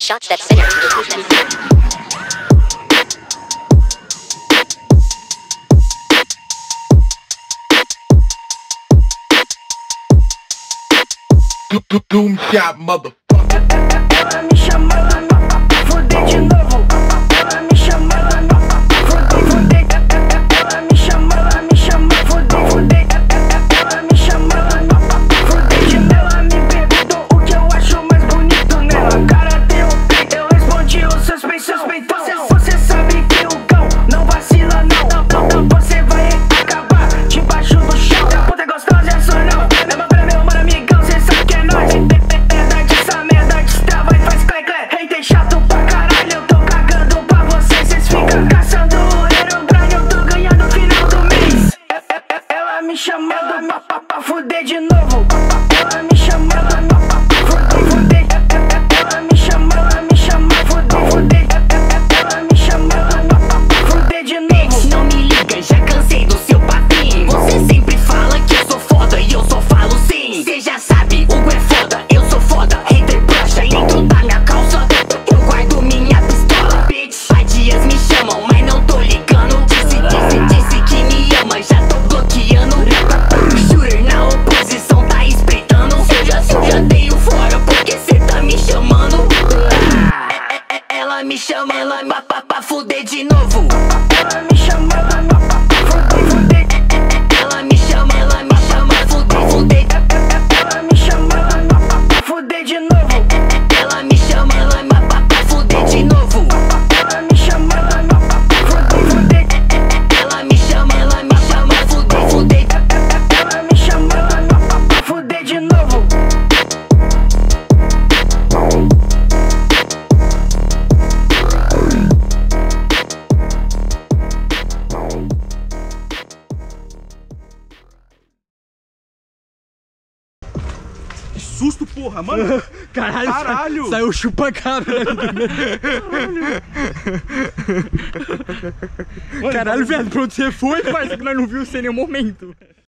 shots that sinner. Doom shot, motherfucker. Ela me chama, ela fudei de novo. Ela me chama, fudei. Ela me chama, fudei. Ela me chama, fudei de novo. Ela me perguntou o que eu acho mais bonito nela. Cara, tem um peito, eu respondi o suspeitão. Você sabe que o cão não vacila não. Você vai acabar debaixo do chão. Puta gostosa é sua não. Leva pra meu mano amigão, cê sabe que é nóis. Essa merda destrava e faz clé. Hater chato pra caralho, eu tô cagando pra vocês. Cês ficam caçando ouro pra eu tô ganhando no final do mês. Ela me chamando pra fuder de novo. Ela me chamando pra fuder. Ela me chama, fuder. Ela me chamando pra fuder de novo. Não me liga, já cansei do seu papinho. Você sempre fala que eu sou foda e eu só falo sim. Cê já sabe, Hugo é foda, eu sou foda. Hater brocha dentro da minha calça. Eu guardo minha pistola, bitch. Vadias me chamam, mas não tô ligando. Disse que me ama, já tô bloqueando. Shooter na oposição tá espreitando. Eu já dei o fora porque cê tá me chamando. Ela me chama, pra fuder de novo. Ela me chama, fuder. Ela me chama, fuder. Ela me chama, fuder de novo. Ela me chama, pra fuder de novo. Ela me chama, fuder. Ela me chama, fuder. Ela me chama, fuder de novo. Que susto, porra, mano. Caralho. Saiu chupa-cabra. Caralho, viado, pra onde você foi, parça, que nós não vimos você em nenhum momento.